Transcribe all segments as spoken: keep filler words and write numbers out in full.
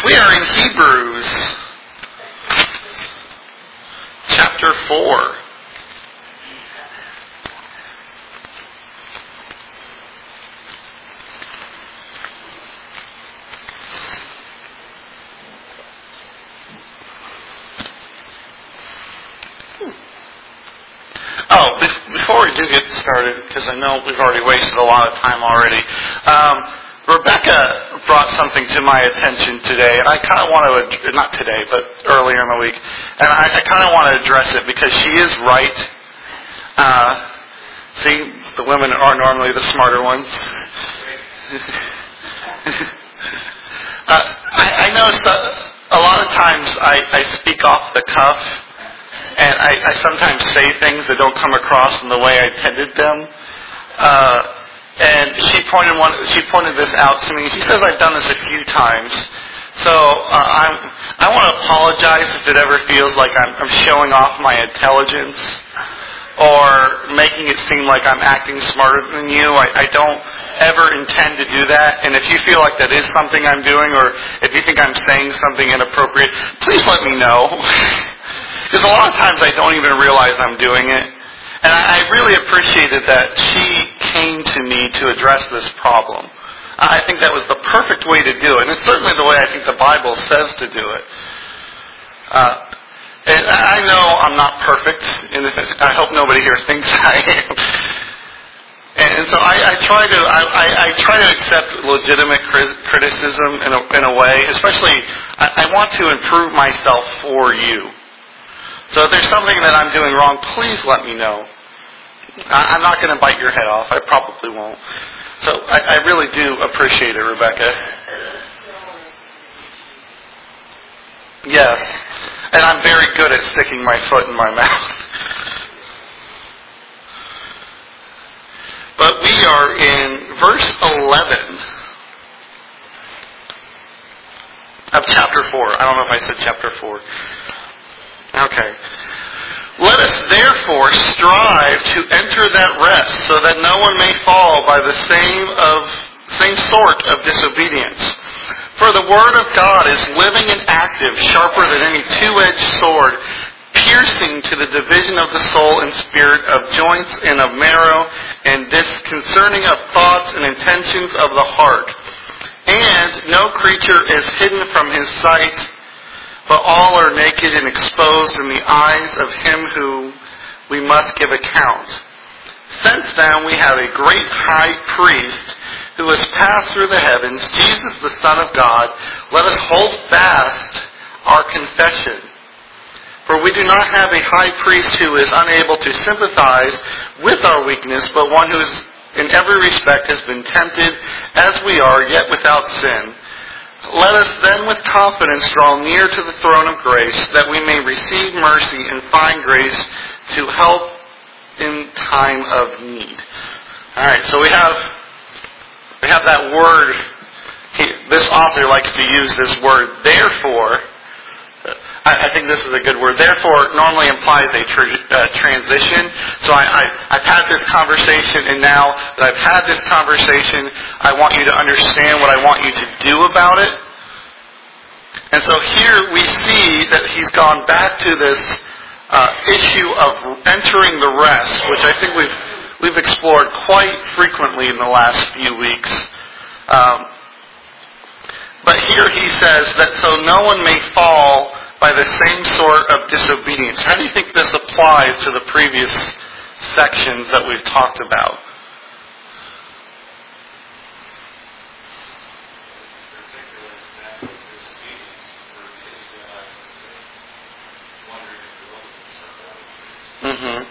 We are in Hebrews chapter four. Oh, before we do get started, because I know we've already wasted a lot of time already, um, Rebecca brought something to my attention today, and I kind of want to, not today, but earlier in the week, and I, I kind of want to address it because she is right. Uh, see, the women are normally the smarter ones. uh, I, I noticed that a lot of times I, I speak off the cuff, and I, I sometimes say things that don't come across in the way I intended them. Uh, and she pointed one. She pointed this out to me. She says I've done this a few times. So uh, I'm. I want to apologize if it ever feels like I'm, I'm showing off my intelligence or making it seem like I'm acting smarter than you. I, I don't ever intend to do that. And if you feel like that is something I'm doing, or if you think I'm saying something inappropriate, please let me know. Because a lot of times I don't even realize I'm doing it. And I really appreciated that she came to me to address this problem. I think that was the perfect way to do it. And it's certainly the way I think the Bible says to do it. Uh, and I know I'm not perfect. And I hope nobody here thinks I am. And so I, I try to I, I, I try to accept legitimate criticism in a, in a way. Especially, I, I want to improve myself for you. So if there's something that I'm doing wrong, please let me know. I, I'm not going to bite your head off. I probably won't. So I, I really do appreciate it, Rebecca. Yes. And I'm very good at sticking my foot in my mouth. But we are in verse eleven of chapter four. I don't know if I said chapter four. Okay. Let us therefore strive to enter that rest, so that no one may fall by the same of same sort of disobedience. For the word of God is living and active, sharper than any two-edged sword, piercing to the division of the soul and spirit, of joints and of marrow, and this concerning of thoughts and intentions of the heart. And no creature is hidden from his sight, but all are naked and exposed in the eyes of him who we must give account. Since then we have a great high priest who has passed through the heavens, Jesus the Son of God. Let us hold fast our confession. For we do not have a high priest who is unable to sympathize with our weakness, but one who is in every respect has been tempted as we are, yet without sin. Let us then with confidence draw near to the throne of grace, that we may receive mercy and find grace to help in time of need. All right, so we have we have that word. He, this author likes to use this word, therefore. I, I think this is a good word. Therefore normally implies a tr- uh, transition. So I, I, I've had this conversation, and now that I've had this conversation, I want you to understand what I want you to do about it. And so here we see that he's gone back to this uh, issue of entering the rest, which I think we've we've explored quite frequently in the last few weeks. Um, but here he says that so no one may fall by the same sort of disobedience. How do you think this applies to the previous sections that we've talked about? Mm-hmm.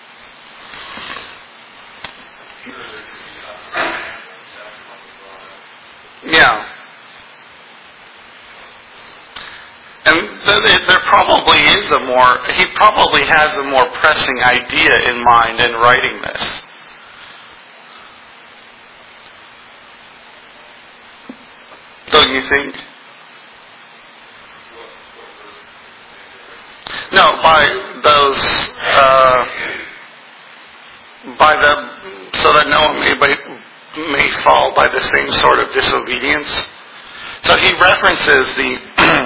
Yeah. And there probably is a more, he probably has a more pressing idea in mind in writing this. Don't you think? No, by those, uh, by the, so that no one may, may fall by the same sort of disobedience. So he references the,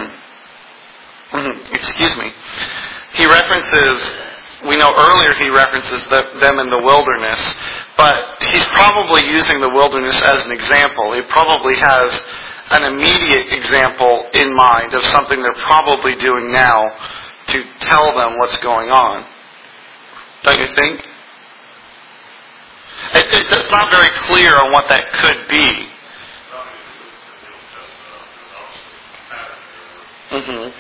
excuse me, he references, we know earlier he references the, them in the wilderness, but he's probably using the wilderness as an example. He probably has an immediate example in mind of something they're probably doing now to tell them what's going on. Don't you think? It, it, it's not very clear on what that could be. Mm-hmm.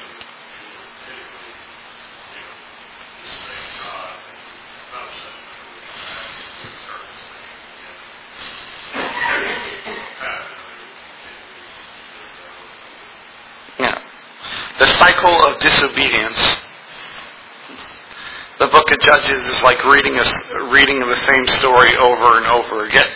Yeah. The cycle of disobedience. The book of Judges is like reading a reading of the same story over and over again.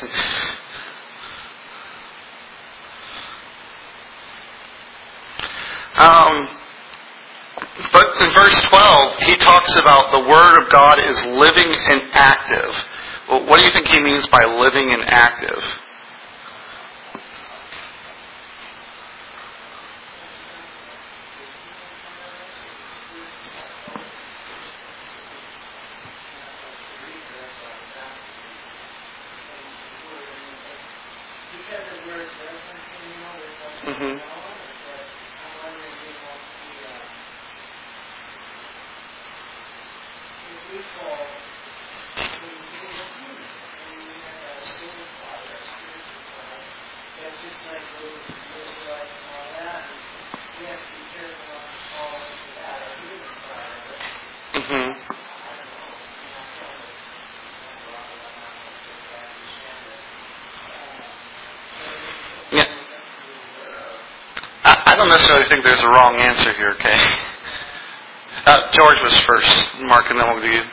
Um, but in verse twelve, he talks about the Word of God is living and active. Well, what do you think he means by living and active? Mm-hmm. Mm-hmm. Yeah. I, I don't necessarily think there's a wrong answer here, okay? Uh, George was first. Mark, and then we'll do you.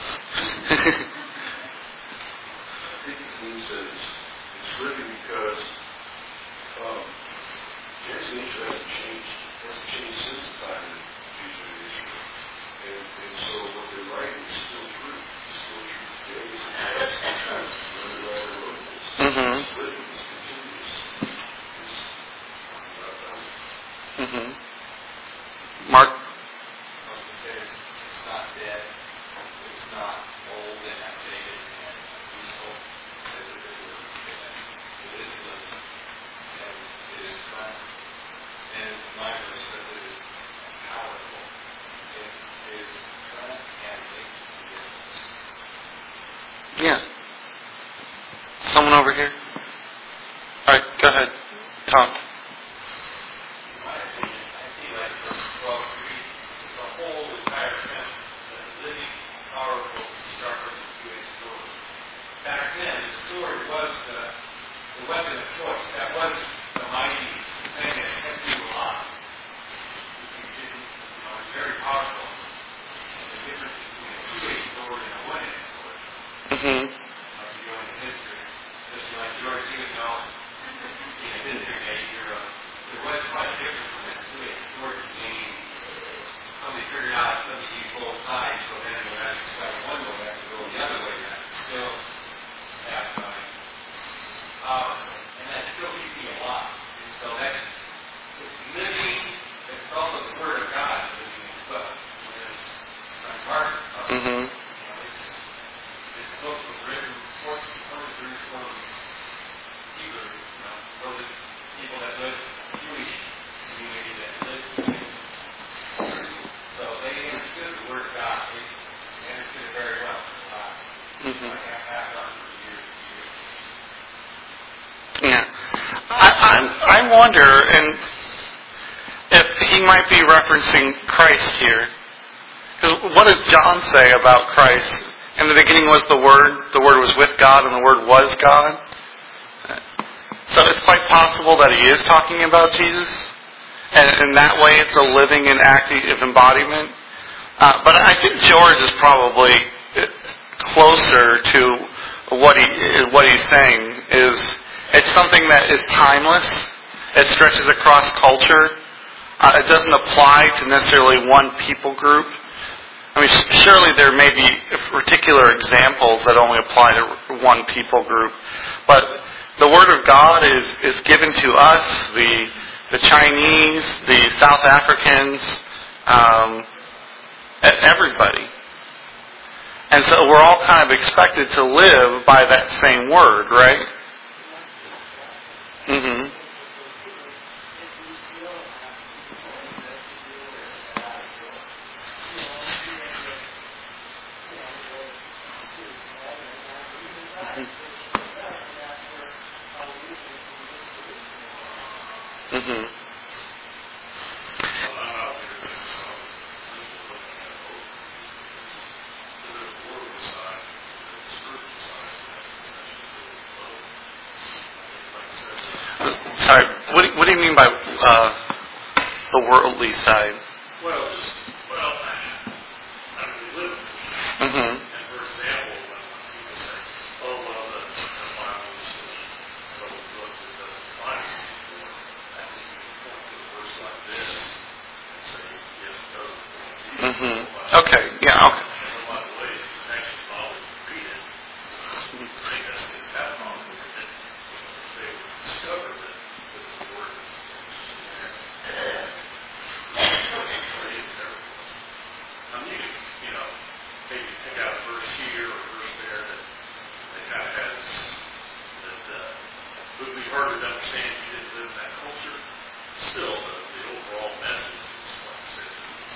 Mm-hmm. Mm-hmm. Mark? It's not dead. It's not old and outdated and useful. It is living. And it is current. And my verse says it is powerful. It is current and makes a difference. Yeah. Someone over here? All right, go ahead, Tom. In my opinion, I see like verse twelve three, the whole entire sentence, the living, powerful, sharper than two-edged sword. Back then, the sword was the, the weapon of choice. That was the mighty thing that kept you alive. It, it, you know, it's very powerful. And the difference between a two-edged sword and a one-edged sword. Mm-hmm. Like you go into history. Just like George, even though in history major, uh, there was quite a difference from that two-edged sword to gain. Somebody figured out somebody used both sides, so then when I decided one way, I could go the other way. That still have time. Um, and that still keeps me alive. And so that's it's living. It's also the Word of God living as well. When it's unguarded stuff. Mm-hmm. You know, it's this book was written according to from Hebrew, you know, for the people that live Jewish community that live in so they understood the Word of God. They understood it very well. Uh, Mm-hmm. I have passed on for years and years. Yeah. I, I, I wonder, and if he might be referencing Christ here. Because what does John say about Christ? In the beginning was the Word, the Word was with God, and the Word was God. So it's quite possible that he is talking about Jesus. And in that way it's a living and active embodiment. Uh, but I think George is probably closer to what he what he's saying. Is it's something that is timeless. It stretches across culture. Uh, it doesn't apply to necessarily one people group. I mean, surely there may be particular examples that only apply to one people group, but the Word of God is, is given to us. The the Chinese, the South Africans, um, everybody. And so we're all kind of expected to live by that same word, right? Mm-hmm. Mm-hmm. Sorry, what do, what do you mean by uh, the worldly side? Well, just, well, I mean, we live. Mm-hmm. And for example, when people say, oh, well, the, the Bible is so book that doesn't define it anymore, I think you can point to a verse like this and say, yes, it does. Mm-hmm. Okay, yeah, okay. And by the way, the actually Bible, you read it, I think that's the that Bible, that they discovered that the word is there. I mean, you know, maybe pick out a verse here or a verse there that, that kind of has, that uh, would be harder to understand if you didn't live in that culture. Still, the, the overall message is what I'm saying.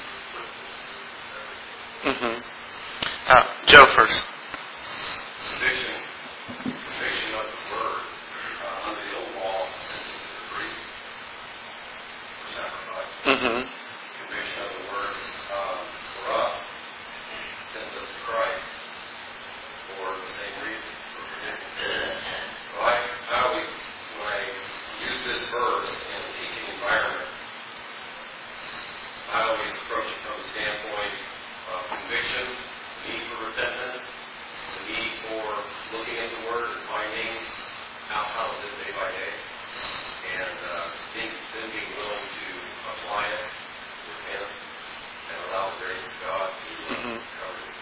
Mm-hmm. Uh, Joe first. Conviction, conviction of the word uh, under the old law sent to the priest for sacrifice. Mm-hmm. Conviction of the word um, for us sent us to Christ for the same reason, for forgiveness. So I, I always, when I use this verse in a teaching environment, I always approach it from the standpoint of conviction, need for repentance, the need for looking at the Word and finding out how to live day by day, and uh, being, then being willing to apply it, repent, and allow the grace of God to uh, Mm-hmm. cover it.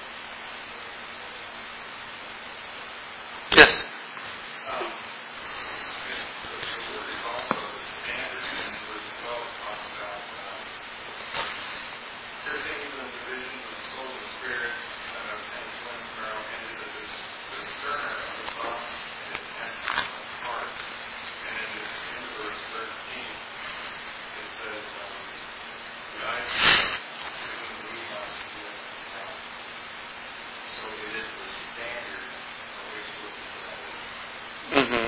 Yes. Um, the, the Word is also the standard, and verse twelve talks about uh, everything, even the divisions of the soul and the spirit, and of and the twins marrow, and is a dis- discerner of the thoughts and intents of the heart. And in, this, in verse thirteen, it says, um, the eyes of whom we must look at. So it is the standard for which looking for that word. Mm-hmm.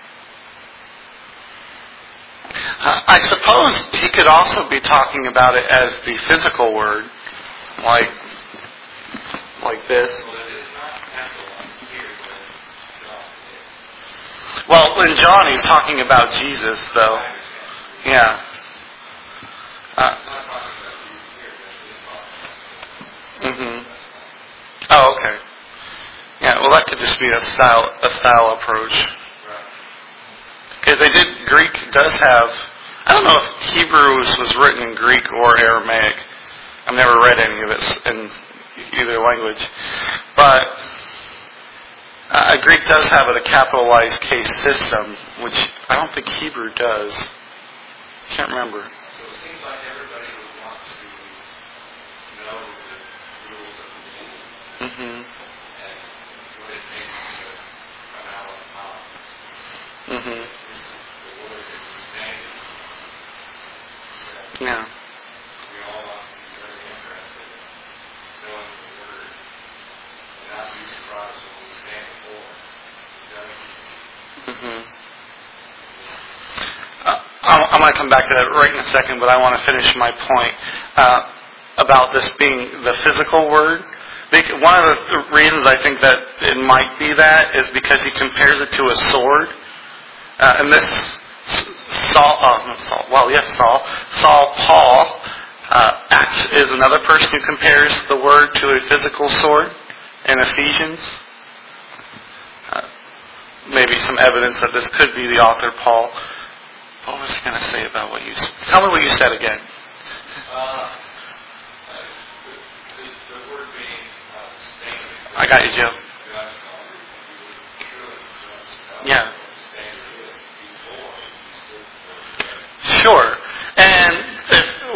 Uh, I suppose he could also be talking about it as the physical word, like like this. Well, it is not capitalized here, but it's John. Well, in John he's talking about Jesus, though. I understand. Yeah. Uh, I'm not talking about Jesus here, but it's talking about mm-hmm. Oh, okay. Yeah. Well, that could just be a style a style approach. right. Because they did, Greek does have, I don't know if Hebrews was written in Greek or Aramaic. I've never read any of it in either language. But uh, Greek does have a capitalized case system, which I don't think Hebrew does. Can't remember. So it seems like everybody would want to know the rules of the game Mm-hmm. and what it takes to come out on top. Mm-hmm. This is the word that is standing. Yeah. We all ought to be very interested in knowing the word and not be surprised when we stand before judgment. Mm-hmm. Uh, I'm going to come back to that right in a second, but I want to finish my point uh, about this being the physical word. One of the reasons I think that it might be that is because he compares it to a sword. Uh, and this Saul, uh, not Saul, well, yes, Saul, Saul Paul uh, act, is another person who compares the word to a physical sword in Ephesians. Uh, maybe some evidence that this could be the author, Paul. What was he going to say about what you said? Tell me what you said again. Uh, the, the word being uh, standing. I got you, Joe. Yeah. Sure.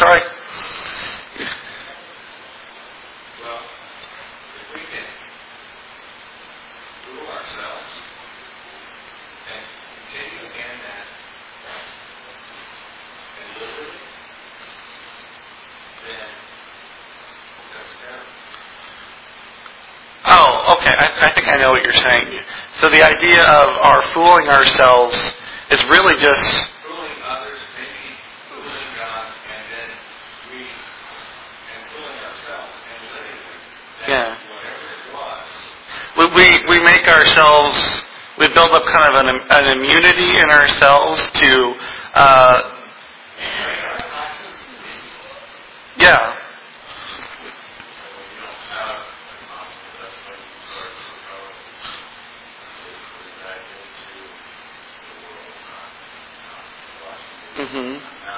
right. Well, if we can rule ourselves and continue in that and live it, then that's terrible. Oh, okay. I, I think I know what you're saying. So the idea of our fooling ourselves is really just... Fooling others, maybe fooling God, and then we, and fooling ourselves, and living that Yeah. whatever it was. We, we, we make ourselves... We build up kind of an, an immunity in ourselves to... Uh, yeah. Mm-hmm.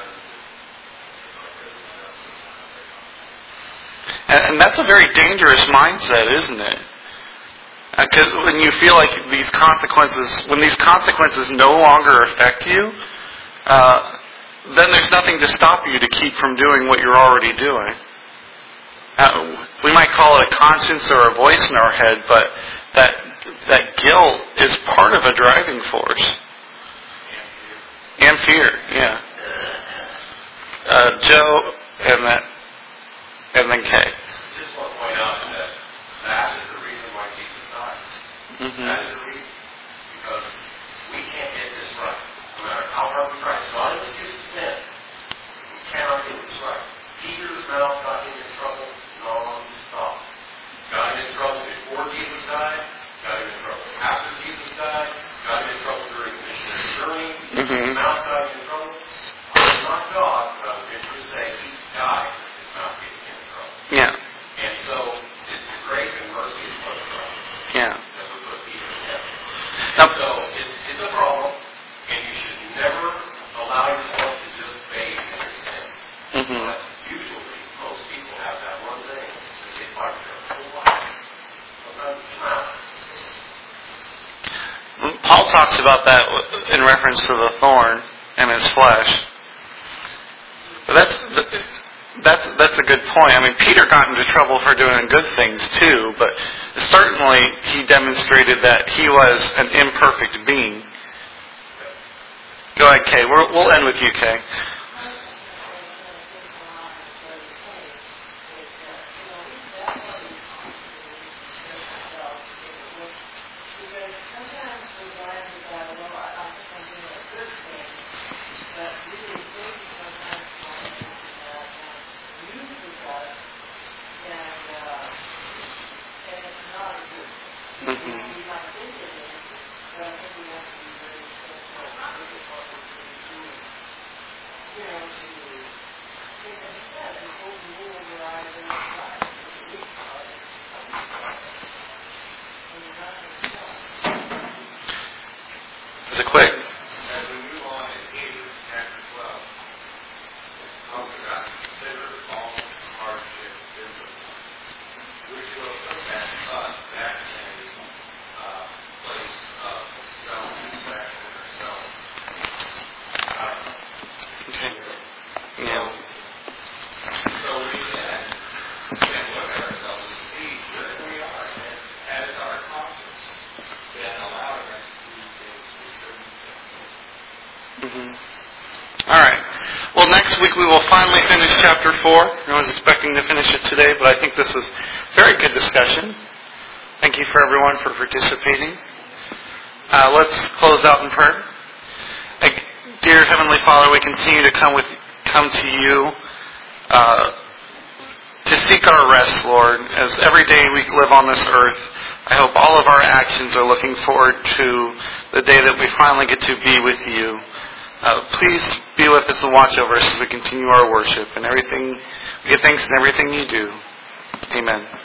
And, and that's a very dangerous mindset, isn't it? Because uh, when you feel like these consequences, when these consequences no longer affect you, uh, then there's nothing to stop you to keep from doing what you're already doing. Uh, we might call it a conscience or a voice in our head, but that that guilt is part of a driving force. And fear, yeah. Uh, Joe, and that, and then Kay. Just want to point out that that is the reason why Jesus died. Mm-hmm. That is the reason. Because we can't get this right. No matter how hard we try. It's not an excuse to sin. We cannot get this right. Peter's mouth got him in trouble non-stop. Got him in trouble before Jesus died. Got him in trouble after Jesus died. Got him in trouble during the missionary journey. Mm-hmm. His mouth got him in trouble. It's not God, but I would venture to say he died with his mouth getting him in trouble. Yeah. And so it's the grace and mercy of the trouble. Yeah. That's what put Peter in heaven. Now, So it's, it's a problem, and you should never allow yourself to just bathe in your sin. mm-hmm. But usually, most people have that one thing that they fight their whole life. Sometimes it's not. Paul talks about that in reference to the thorn and his flesh. But that's that's that's a good point. I mean, Peter got into trouble for doing good things too, but certainly he demonstrated that he was an imperfect being. Go ahead, Kay. We're, we'll end with you, Kay. Is it quick? As we move on in Hebrews chapter twelve, it talks about consider all hardship discipline, which will put that us back in a uh, place of self-satisfaction or self. Okay. So, Yeah. so we can then look at ourselves and see where we are, and as our conscience, then allowing us to do things we shouldn't do. Mm-hmm. All right. Well, next week we will finally finish chapter four. I was expecting to finish it today, but I think this was very good discussion. Thank you for everyone for participating. Uh, let's close out in prayer. Uh, dear Heavenly Father, we continue to come with come to you uh, to seek our rest, Lord. As every day we live on this earth, I hope all of our actions are looking forward to the day that we finally get to be with you. Uh, please be with us and watch over us as we continue our worship and everything. We give thanks in everything you do. Amen.